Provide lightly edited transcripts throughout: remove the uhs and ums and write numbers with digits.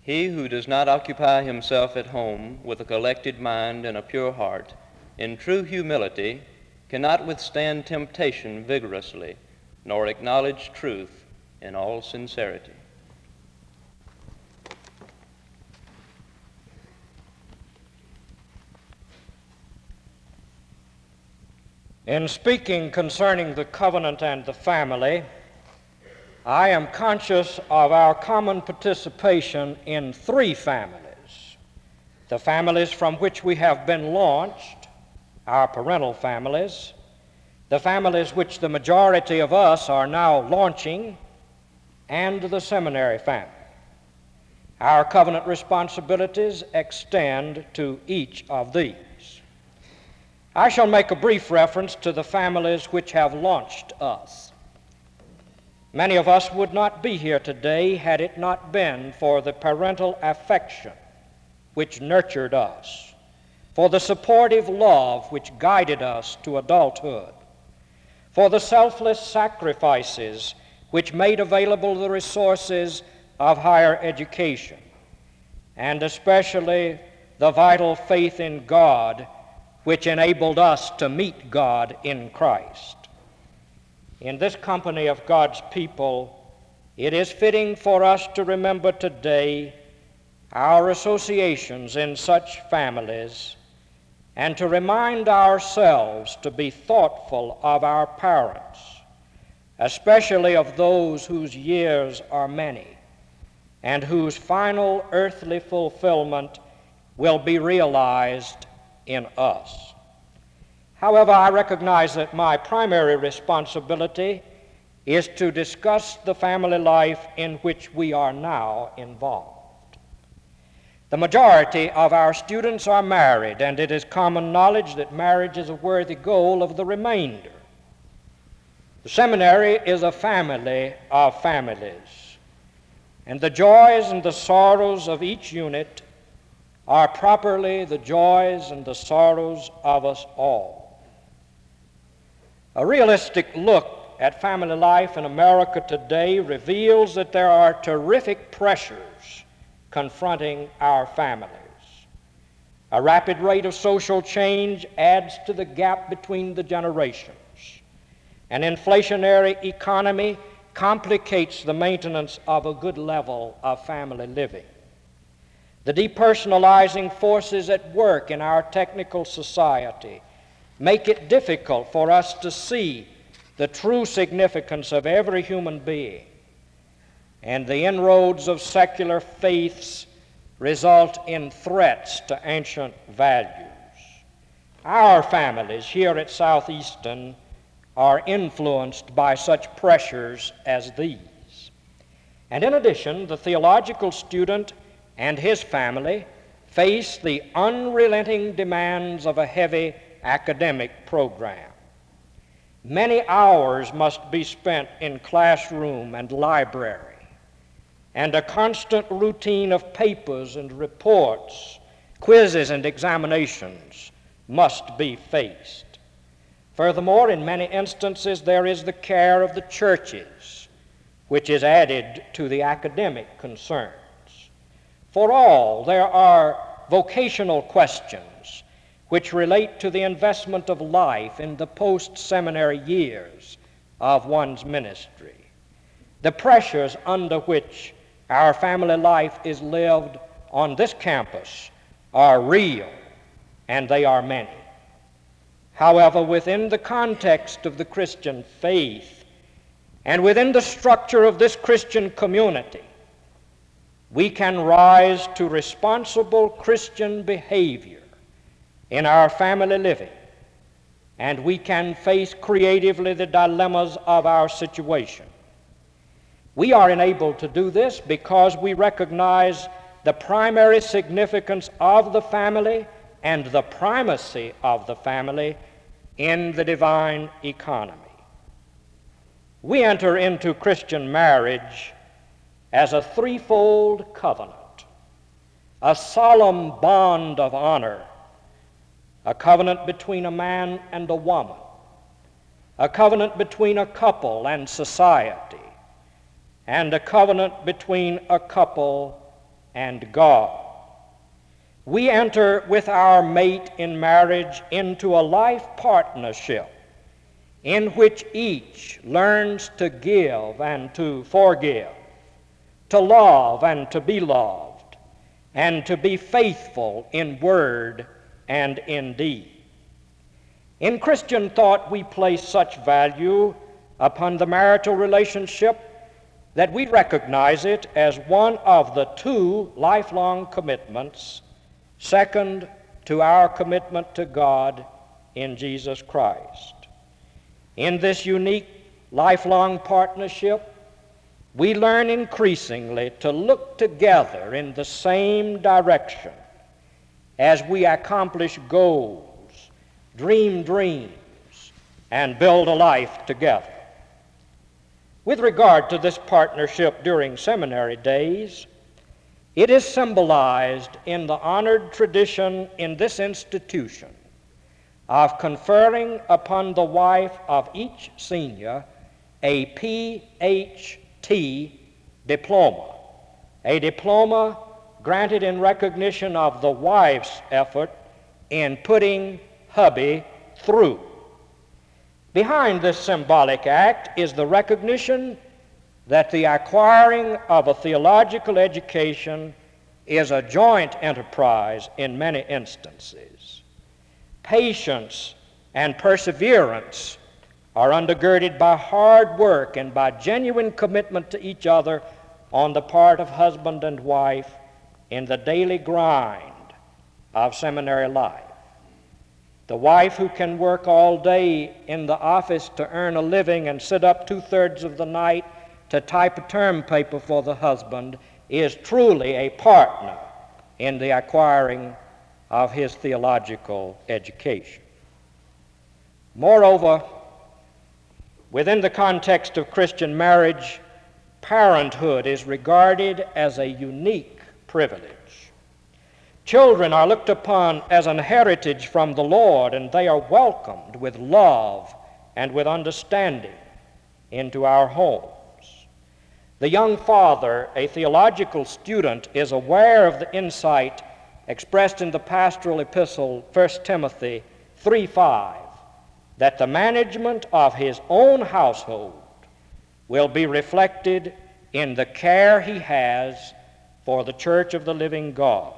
He who does not occupy himself at home with a collected mind and a pure heart, in true humility, cannot withstand temptation vigorously, nor acknowledge truth in all sincerity. In speaking concerning the covenant and the family, I am conscious of our common participation in three families. The families from which we have been launched, our parental families, the families which the majority of us are now launching, and the seminary family. Our covenant responsibilities extend to each of these. I shall make a brief reference to the families which have launched us. Many of us would not be here today had it not been for the parental affection which nurtured us, for the supportive love which guided us to adulthood, for the selfless sacrifices which made available the resources of higher education, and especially the vital faith in God which enabled us to meet God in Christ. In this company of God's people, it is fitting for us to remember today our associations in such families and to remind ourselves to be thoughtful of our parents, especially of those whose years are many and whose final earthly fulfillment will be realized in us. However, I recognize that my primary responsibility is to discuss the family life in which we are now involved. The majority of our students are married, and it is common knowledge that marriage is a worthy goal of the remainder. The seminary is a family of families, and the joys and the sorrows of each unit are properly the joys and the sorrows of us all. A realistic look at family life in America today reveals that there are terrific pressures confronting our families. A rapid rate of social change adds to the gap between the generations. An inflationary economy complicates the maintenance of a good level of family living. The depersonalizing forces at work in our technical society make it difficult for us to see the true significance of every human being, and the inroads of secular faiths result in threats to ancient values. Our families here at Southeastern are influenced by such pressures as these. And in addition, the theological student and his family face the unrelenting demands of a heavy academic program. Many hours must be spent in classroom and library, and a constant routine of papers and reports, quizzes and examinations must be faced. Furthermore, in many instances, there is the care of the churches, which is added to the academic concerns. For all, there are vocational questions which relate to the investment of life in the post-seminary years of one's ministry. The pressures under which our family life is lived on this campus are real, and they are many. However, within the context of the Christian faith and within the structure of this Christian community, we can rise to responsible Christian behavior in our family living, and we can face creatively the dilemmas of our situation. We are enabled to do this because we recognize the primary significance of the family and the primacy of the family in the divine economy. We enter into Christian marriage as a threefold covenant: a solemn bond of honor, a covenant between a man and a woman, a covenant between a couple and society, and a covenant between a couple and God. We enter with our mate in marriage into a life partnership in which each learns to give and to forgive, to love and to be loved, and to be faithful in word and in deed. In Christian thought, we place such value upon the marital relationship that we recognize it as one of the two lifelong commitments, second to our commitment to God in Jesus Christ. In this unique lifelong partnership, we learn increasingly to look together in the same direction as we accomplish goals, dream dreams, and build a life together. With regard to this partnership during seminary days, it is symbolized in the honored tradition in this institution of conferring upon the wife of each senior a Ph.D. diploma, a diploma granted in recognition of the wife's effort in putting hubby through. Behind this symbolic act is the recognition that the acquiring of a theological education is a joint enterprise in many instances. Patience and perseverance are undergirded by hard work and by genuine commitment to each other on the part of husband and wife in the daily grind of seminary life. The wife who can work all day in the office to earn a living and sit up 2/3 of the night to type a term paper for the husband is truly a partner in the acquiring of his theological education. Moreover, within the context of Christian marriage, parenthood is regarded as a unique privilege. Children are looked upon as an heritage from the Lord, and they are welcomed with love and with understanding into our homes. The young father, a theological student, is aware of the insight expressed in the pastoral epistle, 1 Timothy 3:5, that the management of his own household will be reflected in the care he has for the church of the living God.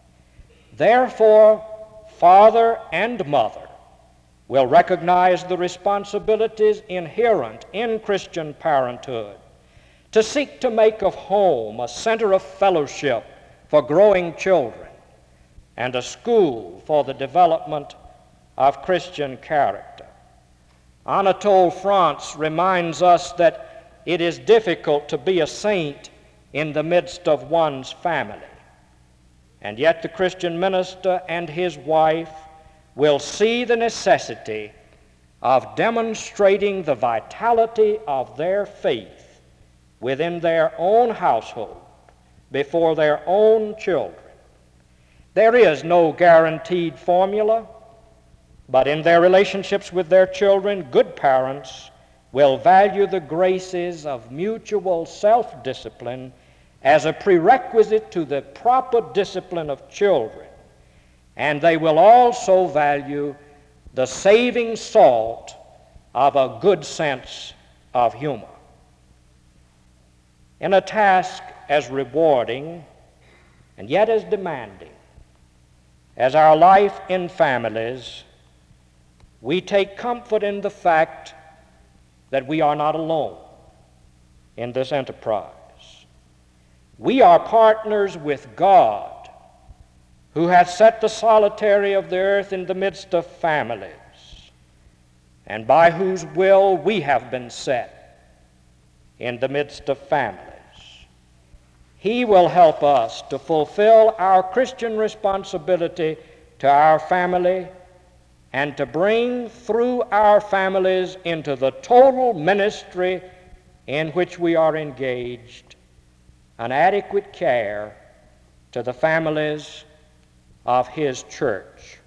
Therefore, father and mother will recognize the responsibilities inherent in Christian parenthood to seek to make of home a center of fellowship for growing children and a school for the development of Christian character. Anatole France reminds us that it is difficult to be a saint in the midst of one's family. And yet the Christian minister and his wife will see the necessity of demonstrating the vitality of their faith within their own household, before their own children. There is no guaranteed formula, but in their relationships with their children, good parents will value the graces of mutual self-discipline as a prerequisite to the proper discipline of children, and they will also value the saving salt of a good sense of humor. In a task as rewarding and yet as demanding as our life in families, we take comfort in the fact that we are not alone in this enterprise. We are partners with God, who hath set the solitary of the earth in the midst of families, and by whose will we have been set in the midst of families. He will help us to fulfill our Christian responsibility to our family and to bring through our families into the total ministry in which we are engaged an adequate care to the families of his church.